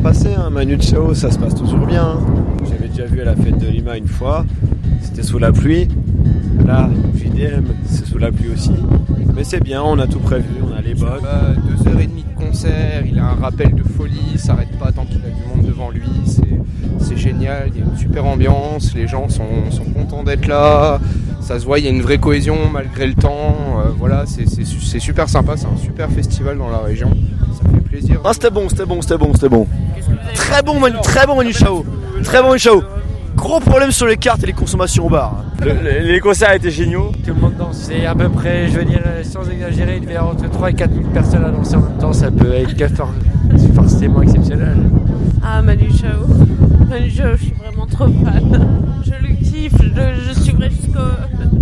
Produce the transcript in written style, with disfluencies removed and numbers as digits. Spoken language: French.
passé, hein. Manu Chao, ça se passe toujours bien. J'avais déjà vu à la fête de Lima une fois, c'était sous la pluie. Là, JDM, c'est sous la pluie aussi. Mais c'est bien, on a tout prévu, on a les bottes. 2h30 de concert, il a un rappel de folie, il s'arrête pas tant qu'il a du monde devant lui, c'est génial, il y a une super ambiance, les gens sont contents d'être là, ça se voit, il y a une vraie cohésion malgré le temps, voilà, c'est super sympa, c'est un super festival dans la région, ça fait plaisir. Ah, c'était bon. Très bon Manu Chao. Gros problème sur les cartes et les consommations au bar. Les concerts étaient géniaux. Tout le monde dansait à peu près, je veux dire, sans exagérer, il devait y avoir entre 3 et 4 000 personnes à danser en même temps, ça peut être forcément exceptionnel. Ah, Manu Chao, je suis vraiment trop fan. Je le kiffe, je suivrai jusqu'au